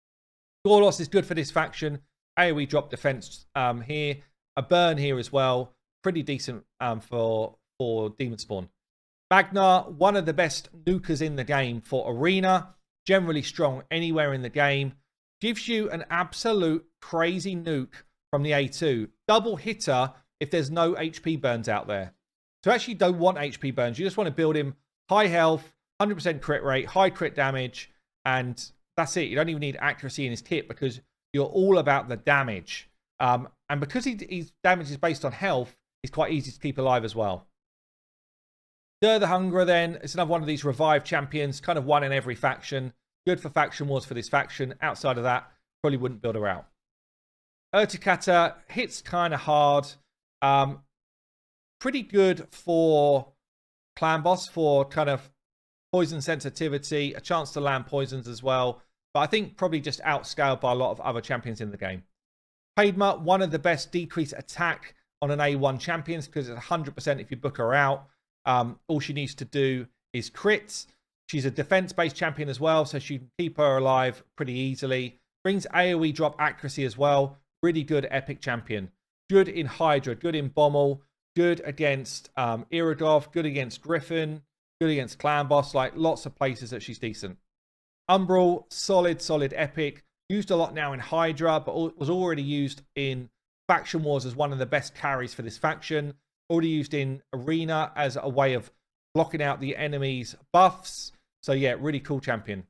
Gorlos is good for this faction. AoE drop defense um, here. A burn here as well. Pretty decent um, for, for Demon Spawn. Magnar, one of the best nukers in the game for Arena. Generally strong anywhere in the game. Gives you an absolute crazy nuke from the A two. Double hitter if there's no H P burns out there. So actually don't want H P burns. You just want to build him high health, one hundred percent crit rate, high crit damage, and that's it. You don't even need accuracy in his kit because you're all about the damage. Um, and because he, his damage is based on health, he's quite easy to keep alive as well. Stir the Hungerer then. It's another one of these revived champions. Kind of one in every faction. Good for faction wars for this faction. Outside of that, probably wouldn't build her out. Urtikata hits kind of hard. Um, pretty good for clan boss for kind of poison sensitivity. A chance to land poisons as well. But I think probably just outscaled by a lot of other champions in the game. Padma, one of the best decrease attack on an A one champions because it's one hundred percent if you book her out. Um, all she needs to do is crits. She's a defense-based champion as well, so she can keep her alive pretty easily. Brings AoE drop accuracy as well. Really good epic champion. Good in Hydra, good in Bommel, good against um, Iridov, good against Griffin, good against Clan Boss. Like lots of places that she's decent. Umbral, solid, solid epic. Used a lot now in Hydra, but was already used in Faction Wars as one of the best carries for this faction. Already used in Arena as a way of blocking out the enemy's buffs. So yeah, really cool champion.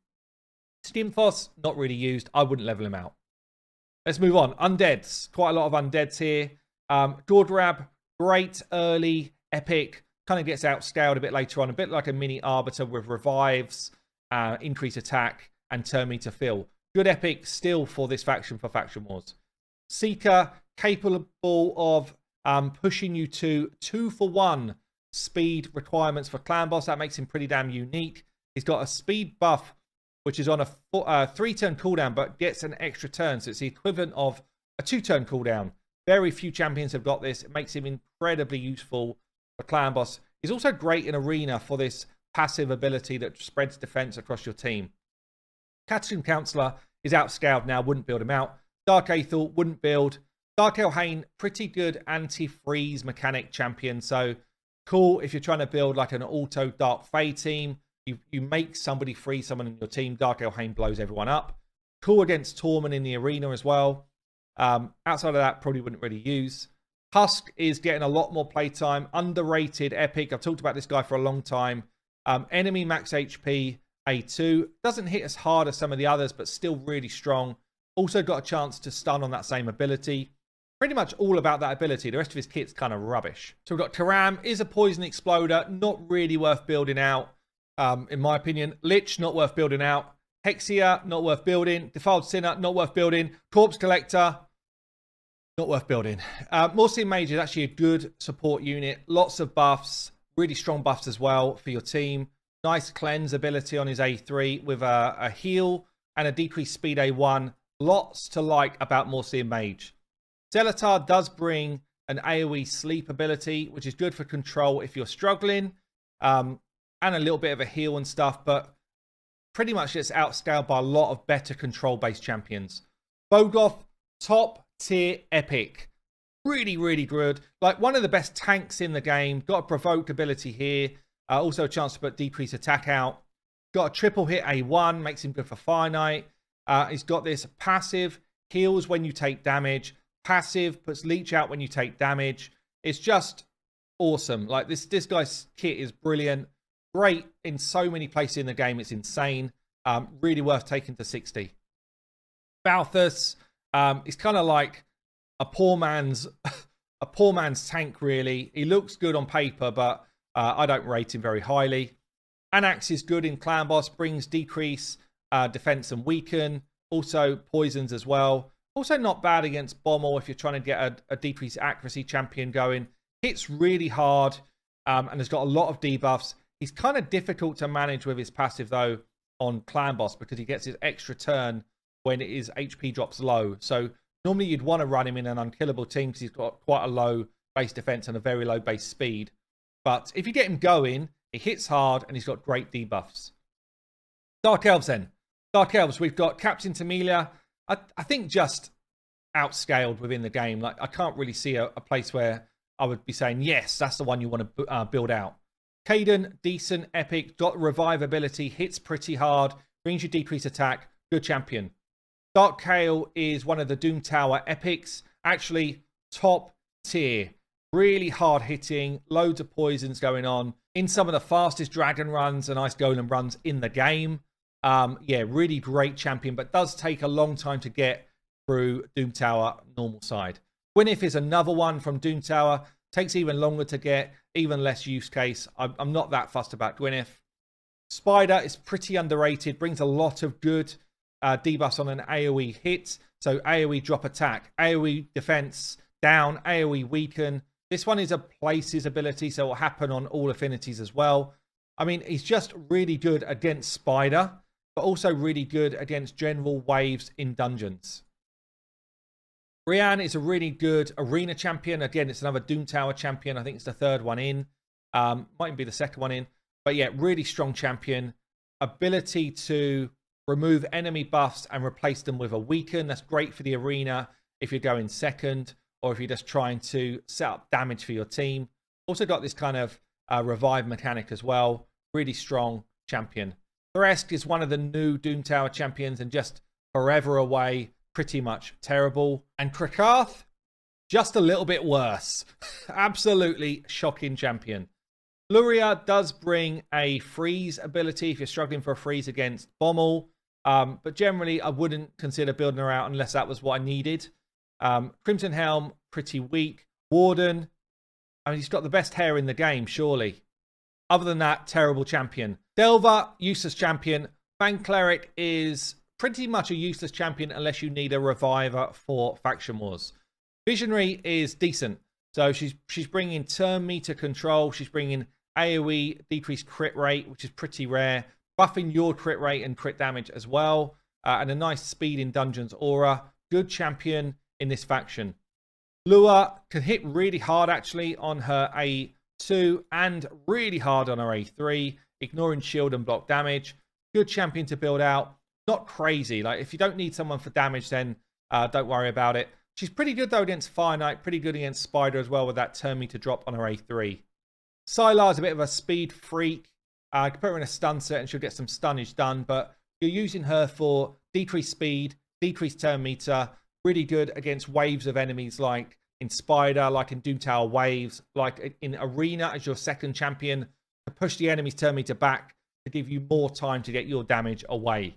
Stimphos, not really used. I wouldn't level him out. Let's move on. Undeads. Quite a lot of undeads here. Um, Gordrab, great early, epic. Kind of gets outscaled a bit later on. A bit like a mini Arbiter with revives, uh, increase attack, and turn meter fill. Good epic still for this faction for Faction Wars. Seeker, capable of um, pushing you to two for one speed requirements for Clan Boss. That makes him pretty damn unique. He's got a speed buff, which is on a four, uh, three-turn cooldown, but gets an extra turn. So it's the equivalent of a two-turn cooldown. Very few champions have got this. It makes him incredibly useful for Clan Boss. He's also great in Arena for this passive ability that spreads defense across your team. Catacomb Counselor is outscaled now. Wouldn't build him out. Dark Aethel, wouldn't build. Dark Elhain, pretty good anti-freeze mechanic champion. So cool if you're trying to build like an auto Dark Fae team. You, you make somebody freeze someone in your team. Dark Elhain blows everyone up. Cool against Tormund in the arena as well. Um, outside of that, probably wouldn't really use. Husk is getting a lot more playtime. Underrated epic. I've talked about this guy for a long time. Um, enemy max H P A two. Doesn't hit as hard as some of the others, but still really strong. Also got a chance to stun on that same ability. Pretty much all about that ability. The rest of his kit's kind of rubbish. So we've got Karam, is a poison exploder. Not really worth building out, um, in my opinion. Lich, not worth building out. Hexia, not worth building. Defiled Sinner, not worth building. Corpse Collector, Not worth building. Uh, Morsian Mage is actually a good support unit. Lots of buffs, really strong buffs as well for your team. Nice cleanse ability on his A three with a, a heal and a decreased speed A one. Lots to like about Morsian Mage. Zelatar does bring an AoE sleep ability, which is good for control if you're struggling. Um, and a little bit of a heal and stuff, but pretty much gets outscaled by a lot of better control-based champions. Bogoth, top tier epic. Really, really good. Like one of the best tanks in the game. Got a provoke ability here. Uh, also a chance to put decrease attack out. Got a triple hit A one, makes him good for Fire Knight. Uh, he's got this passive, heals when you take damage. Passive, puts leech out when you take damage. It's just awesome. Like this, this guy's kit is brilliant. Great in so many places in the game. It's insane. Um, really worth taking to sixty. Balthus um, is kind of like a poor man's a poor man's tank, really. He looks good on paper, but uh, I don't rate him very highly. Anax is good in Clan Boss, brings decrease uh, defense and weaken. Also poisons as well. Also not bad against Bommel if you're trying to get a, a decreased accuracy champion going. Hits really hard um, and has got a lot of debuffs. He's kind of difficult to manage with his passive, though, on Clan Boss because he gets his extra turn when his H P drops low. So normally you'd want to run him in an unkillable team because he's got quite a low base defense and a very low base speed. But if you get him going, it hits hard and he's got great debuffs. Dark Elves then. Dark Elves, we've got Captain Tamelia. I, I think just outscaled within the game. Like I can't really see a, a place where I would be saying, yes, that's the one you want to uh, build out. Kaden, decent, epic, got revive ability, hits pretty hard, brings you decreased attack, good champion. Dark Kael is one of the Doom Tower epics, actually top tier, really hard hitting, loads of poisons going on, in some of the fastest dragon runs and ice golem runs in the game. Um, yeah, really great champion, but does take a long time to get through Doom Tower normal side. Gwyneth is another one from Doom Tower. Takes even longer to get, even less use case. I'm, I'm not that fussed about Gwyneth. Spider is pretty underrated. Brings a lot of good uh, debuffs on an AoE hit. So AoE drop attack, AoE defense down, AoE weaken. This one is a places ability, so it will happen on all affinities as well. I mean, he's just really good against Spider, but also really good against general waves in dungeons. Rian is a really good arena champion. Again, it's another Doom Tower champion. I think it's the third one in. Um, might be the second one in. But yeah, really strong champion. Ability to remove enemy buffs and replace them with a weaken. That's great for the arena if you're going second or if you're just trying to set up damage for your team. Also got this kind of uh, revive mechanic as well. Really strong champion. Thoresk is one of the new Doom Tower champions and just forever away. Pretty much terrible. And Krakarth, just a little bit worse. Absolutely shocking champion. Luria does bring a freeze ability if you're struggling for a freeze against Bommel. Um, but generally, I wouldn't consider building her out unless that was what I needed. Um, Crimson Helm, pretty weak. Warden, I mean, he's got the best hair in the game, surely. Other than that, terrible champion. Delver, useless champion. Fang Cleric is pretty much a useless champion unless you need a reviver for Faction Wars. Visionary is decent. So she's she's bringing turn meter control. She's bringing AoE, decreased crit rate, which is pretty rare. Buffing your crit rate and crit damage as well. Uh, and a nice speed in dungeons aura. Good champion in this faction. Lua can hit really hard actually on her A two and really hard on her A three. Ignoring shield and block damage. Good champion to build out. Not crazy. Like if you don't need someone for damage, then uh, don't worry about it. She's pretty good though against Fire Knight. Pretty good against Spider as well with that turn meter drop on her A three. Sylar's a bit of a speed freak. Uh, I can put her in a stun set and she'll get some stunnage done. But you're using her for decreased speed, decreased turn meter. Really good against waves of enemies like in Spider, like in Doom Tower waves, like in Arena as your second champion to push the enemy's turn meter back to give you more time to get your damage away.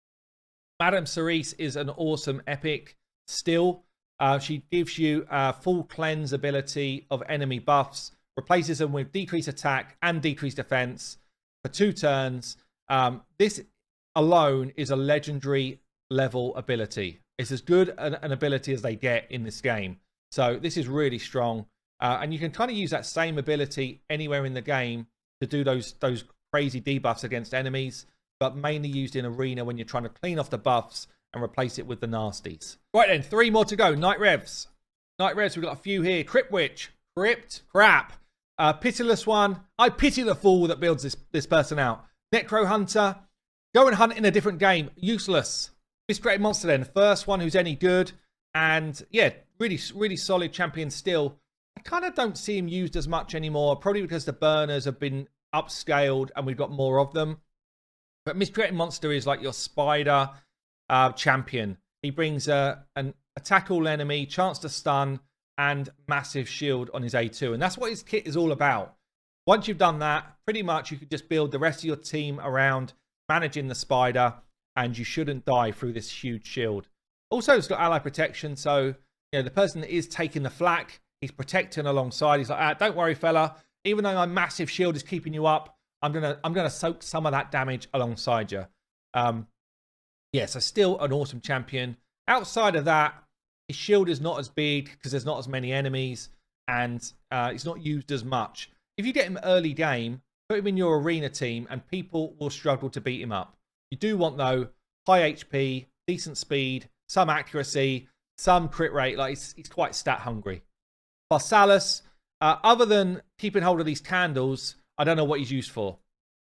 Madame Cerise is an awesome epic still. Uh, she gives you a full cleanse ability of enemy buffs, replaces them with decreased attack and decreased defense for two turns. Um, this alone is a legendary level ability. It's as good an, an ability as they get in this game. So this is really strong. Uh, and you can kind of use that same ability anywhere in the game to do those, those crazy debuffs against enemies, but mainly used in arena when you're trying to clean off the buffs and replace it with the nasties. Right then, three more to go. Night Revs. Night Revs, we've got a few here. Crypt Witch. Crypt. Crap. Uh, pitiless one. I pity the fool that builds this, this person out. Necro Hunter. Go and hunt in a different game. Useless. Miscreated Monster then. First one who's any good. And yeah, really, really solid champion still. I kind of don't see him used as much anymore. Probably because the burners have been upscaled and we've got more of them. But Miscreated Monster is like your spider uh, champion. He brings uh, an attack all enemy, chance to stun, and massive shield on his A two. And that's what his kit is all about. Once you've done that, pretty much you can just build the rest of your team around managing the spider, and you shouldn't die through this huge shield. Also, it's got ally protection, so you know the person that is taking the flak, he's protecting alongside. He's like, ah, don't worry, fella. Even though my massive shield is keeping you up, I'm gonna I'm gonna soak some of that damage alongside you. Um, yeah, so still an awesome champion. Outside of that, his shield is not as big because there's not as many enemies, and uh, it's not used as much. If you get him early game, put him in your arena team, and people will struggle to beat him up. You do want, though, high H P, decent speed, some accuracy, some crit rate. Like, he's, he's quite stat hungry. Pharsalus, uh, other than keeping hold of these candles, I don't know what he's used for.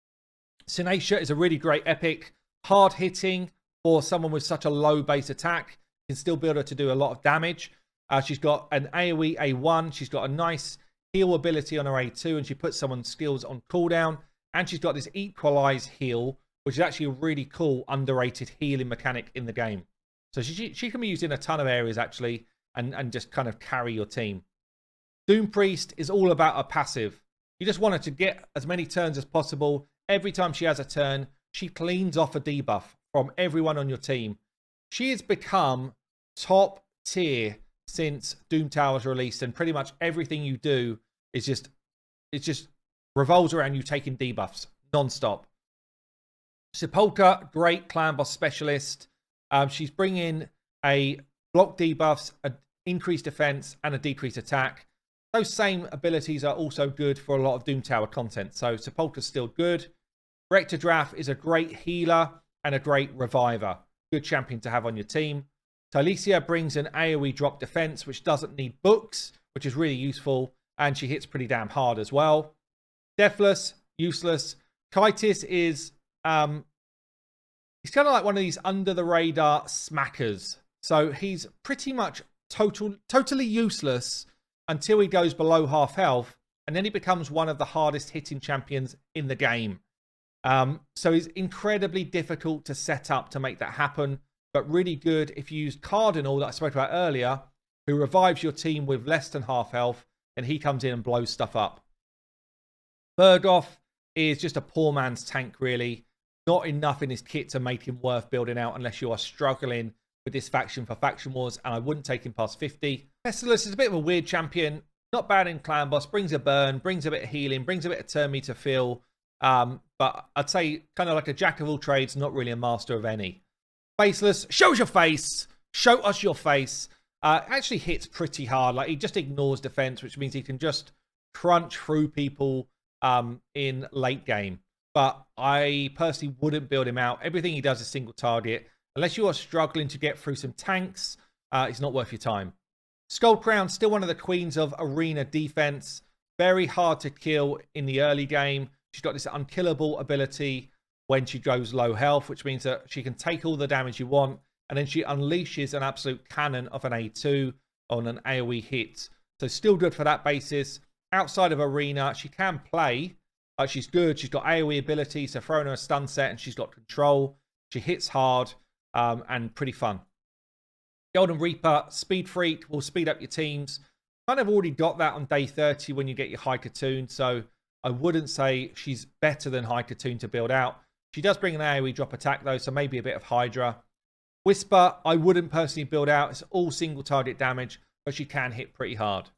Sinacia is a really great epic. Hard hitting for someone with such a low base attack. You can still build her to do a lot of damage. Uh, she's got an AoE A one. She's got a nice heal ability on her A two, and she puts someone's skills on cooldown. And she's got this equalize heal, which is actually a really cool, underrated healing mechanic in the game. So she, she can be used in a ton of areas, actually, and, and just kind of carry your team. Doom Priest is all about a passive. You just want her to get as many turns as possible. Every time she has a turn, she cleans off a debuff from everyone on your team. She has become top tier since Doom Tower was released, and pretty much everything you do is just, it just revolves around you taking debuffs non-stop. Sepulchre, great clan boss specialist. Um, she's bringing a block debuffs, an increased defense, and a decreased attack. Those same abilities are also good for a lot of Doom Tower content, so Sepulchre's still good. Rectodrath is a great healer and a great reviver. Good champion to have on your team. Talicia brings an AoE drop defense, which doesn't need books, which is really useful, and she hits pretty damn hard as well. Deathless, useless. Kytis is, um, he's kind of like one of these under-the-radar smackers. So he's pretty much total, totally useless until he goes below half health, and then he becomes one of the hardest hitting champions in the game. Um, so he's incredibly difficult to set up to make that happen, but really good if you use Cardinal that I spoke about earlier, who revives your team with less than half health, and he comes in and blows stuff up. Bergoth is just a poor man's tank, really. Not enough in his kit to make him worth building out unless you are struggling with this faction for Faction Wars, and I wouldn't take him past fifty. Pestilus is a bit of a weird champion. Not bad in Clan Boss. Brings a burn, brings a bit of healing, brings a bit of turn meter feel. Um, but I'd say kind of like a jack of all trades, not really a master of any. Faceless, shows your face. Show us your face. Uh, actually hits pretty hard. Like, he just ignores defense, which means he can just crunch through people um, in late game. But I personally wouldn't build him out. Everything he does is single target. Unless you are struggling to get through some tanks, uh, it's not worth your time. Skullcrown, still one of the queens of arena defense. Very hard to kill in the early game. She's got this unkillable ability when she goes low health, which means that she can take all the damage you want, and then she unleashes an absolute cannon of an A two on an AoE hit. So still good for that basis. Outside of arena, she can play. Uh, she's good. She's got AoE ability, so throwing her a stun set, and she's got control. She hits hard um, and pretty fun. Golden Reaper, Speed Freak, will speed up your teams. Kind of already got that on day thirty when you get your High Katoon, so I wouldn't say she's better than High Katoon to build out. She does bring an AoE drop attack, though, so maybe a bit of Hydra. Whisper, I wouldn't personally build out. It's all single target damage, but she can hit pretty hard.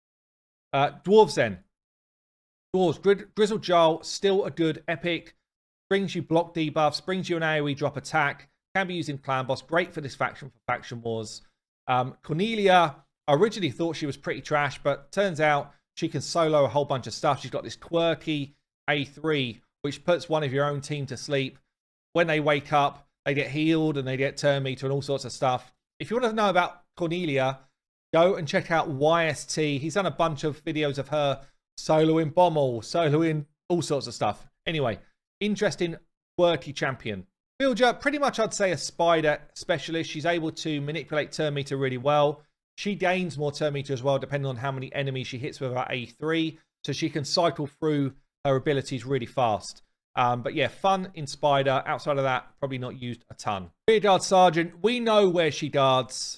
Uh, Dwarves, then. Dwarves, Gri Grizzled Jarl, still a good epic. Brings you block debuffs, brings you an AoE drop attack. Can be used in Clan Boss. Great for this faction, for Faction Wars. Um, Cornelia, I originally thought she was pretty trash, but turns out she can solo a whole bunch of stuff. She's got this quirky A three, which puts one of your own team to sleep. When they wake up, they get healed and they get turn meter and all sorts of stuff. If you want to know about Cornelia, go and check out Y S T. He's done a bunch of videos of her soloing Bommel, soloing all sorts of stuff. Anyway, interesting, quirky champion. Filja, pretty much I'd say a spider specialist. She's able to manipulate turn meter really well. She gains more turn meter as well, depending on how many enemies she hits with her A three. So she can cycle through her abilities really fast. Um, but yeah, fun in Spider. Outside of that, probably not used a ton. Rear guard sergeant. We know where she guards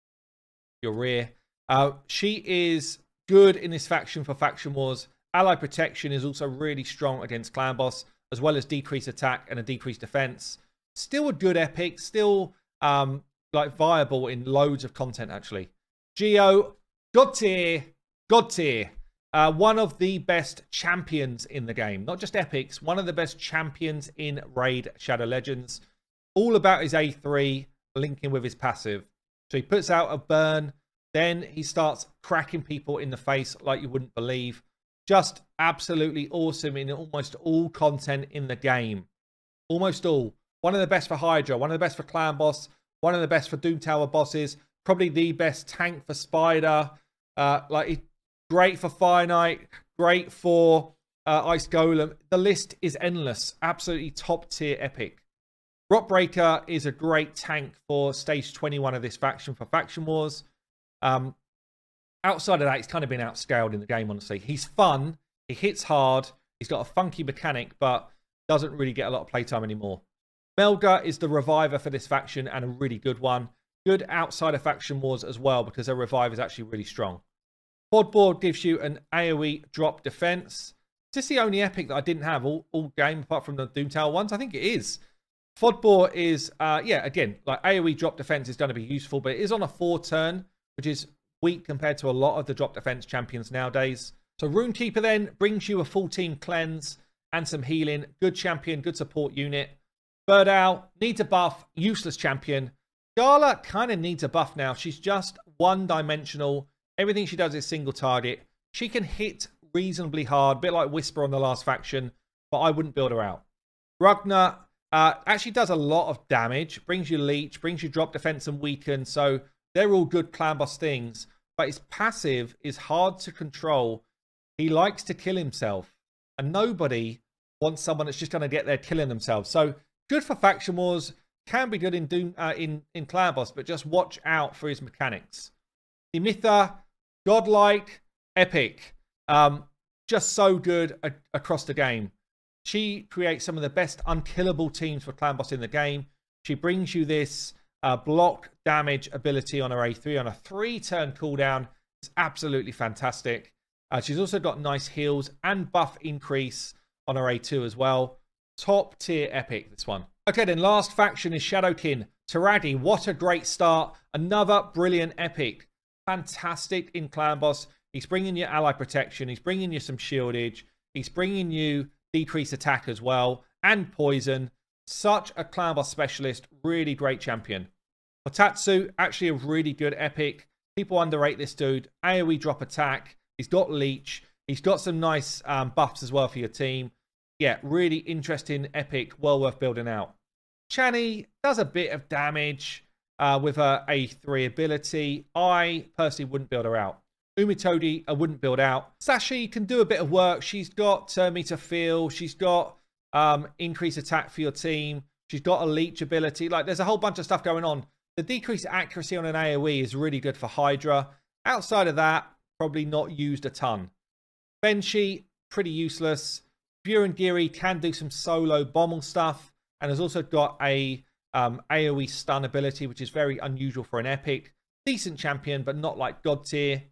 your rear. Uh, she is good in this faction for Faction Wars. Ally protection is also really strong against Clan Boss, as well as decreased attack and a decreased defense. Still a good epic. Still um, like viable in loads of content, actually. Geo, God tier, God tier. Uh, one of the best champions in the game. Not just epics, one of the best champions in Raid Shadow Legends. All about his A three, linking with his passive. So he puts out a burn, then he starts cracking people in the face like you wouldn't believe. Just absolutely awesome in almost all content in the game. Almost all. One of the best for Hydra, one of the best for Clan Boss, one of the best for Doom Tower bosses, probably the best tank for Spider. Uh, like, great for Fire Knight, great for uh, Ice Golem. The list is endless. Absolutely top tier epic. Rockbreaker is a great tank for stage twenty-one of this faction for Faction Wars. Um, outside of that, he's kind of been outscaled in the game, honestly. He's fun. He hits hard. He's got a funky mechanic, but doesn't really get a lot of playtime anymore. Melga is the reviver for this faction and a really good one. Good outside of Faction Wars as well, because her revive is actually really strong. Quadboard gives you an AoE drop defense. Is this the only epic that I didn't have all, all game apart from the Doom Tower ones? I think it is. Fodbor is, uh, yeah, again, like AoE drop defense is going to be useful, but it is on a four turn, which is weak compared to a lot of the drop defense champions nowadays. So Runekeeper then brings you a full team cleanse and some healing. Good champion, good support unit. Bird Owl needs a buff, useless champion. Gala kind of needs a buff now. She's just one dimensional. Everything she does is single target. She can hit reasonably hard, a bit like Whisper on the last faction, but I wouldn't build her out. Ragnar uh, actually does a lot of damage, brings you leech, brings you drop defense and weaken, so they're all good clan boss things, but his passive is hard to control. He likes to kill himself, and nobody wants someone that's just going to get there killing themselves. So good for Faction Wars, can be good in Doom, uh, in, in clan boss, but just watch out for his mechanics. Dimitha, godlike, epic. Um, just so good a across the game. She creates some of the best unkillable teams for clan boss in the game. She brings you this uh, block damage ability on her A three on a three turn cooldown. It's absolutely fantastic. Uh, she's also got nice heals and buff increase on her A two as well. Top tier epic, this one. Okay, then last faction is Shadowkin. Taradi, what a great start. Another brilliant epic. Fantastic in clan boss. He's bringing you ally protection. He's bringing you some shieldage. He's bringing you decreased attack as well. And poison. Such a clan boss specialist. Really great champion. Otatsu, actually a really good epic. People underrate this dude. AoE drop attack. He's got leech. He's got some nice um, buffs as well for your team. Yeah, really interesting epic. Well worth building out. Chani does a bit of damage uh, with her A three ability. I personally wouldn't build her out. Umitodi, I wouldn't build out. Sashi can do a bit of work. She's got turn meter feel. She's got um, increased attack for your team. She's got a leech ability. Like, there's a whole bunch of stuff going on. The decreased accuracy on an AoE is really good for Hydra. Outside of that, probably not used a ton. Benshi, pretty useless. Buren Giri can do some solo Bommel stuff. And has also got a um, AoE stun ability, which is very unusual for an epic. Decent champion, but not like God tier.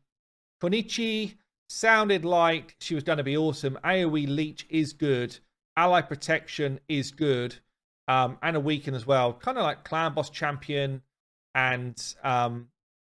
Konichi sounded like she was going to be awesome. AoE leech is good. Ally protection is good. Um, and a weaken as well. Kind of like clan boss champion and um,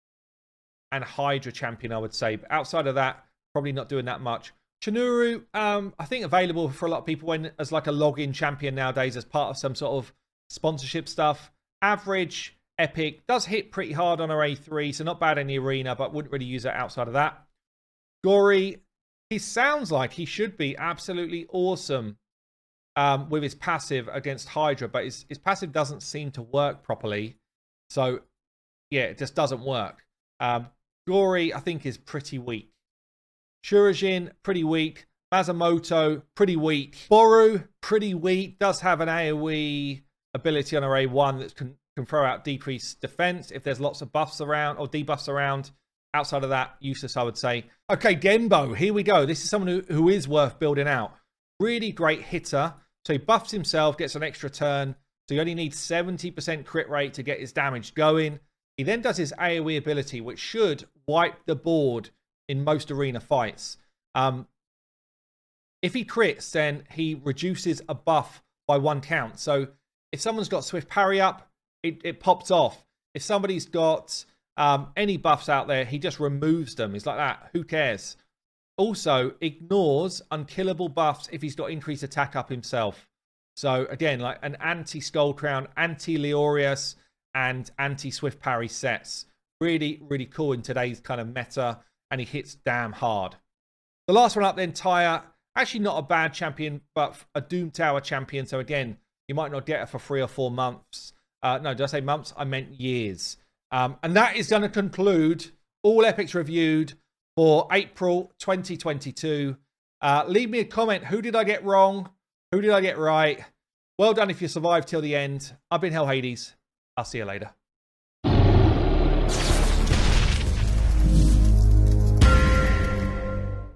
and Hydra champion, I would say. But outside of that, probably not doing that much. Chinuru, um, I think available for a lot of people when as like a login champion nowadays as part of some sort of sponsorship stuff. Average Epic. Does hit pretty hard on her A three, so not bad in the arena, but wouldn't really use it outside of that. Gory, he sounds like he should be absolutely awesome um, with his passive against Hydra, but his, his passive doesn't seem to work properly. So, yeah, it just doesn't work. Um, Gory, I think, is pretty weak. Shurajin, pretty weak. Masamoto, pretty weak. Boru, pretty weak. Does have an AoE ability on her A one that can, can throw out decreased defense if there's lots of buffs around or debuffs around. Outside of that, useless, I would say. Okay, Genbo, here we go. This is someone who, who is worth building out. Really great hitter. So he buffs himself, gets an extra turn. So he only needs seventy percent crit rate to get his damage going. He then does his AoE ability, which should wipe the board in most arena fights. Um, if he crits, then he reduces a buff by one count. So if someone's got Swift Parry up, it, it pops off. If somebody's got um, any buffs out there, he just removes them. He's like that. Who cares? Also, ignores unkillable buffs if he's got increased attack up himself. So again, like an anti-Skull Crown, anti-Leorius, and anti-Swift Parry sets. Really, really cool in today's kind of meta, and he hits damn hard. The last one up then, Tyre. Actually not a bad champion, but a Doom Tower champion. So again, you might not get her for three or four months. Uh, no, did I say months? I meant years. Um, and that is going to conclude all epics reviewed for April twenty twenty-two. Uh, leave me a comment. Who did I get wrong? Who did I get right? Well done if you survived till the end. I've been Hell Hades. I'll see you later.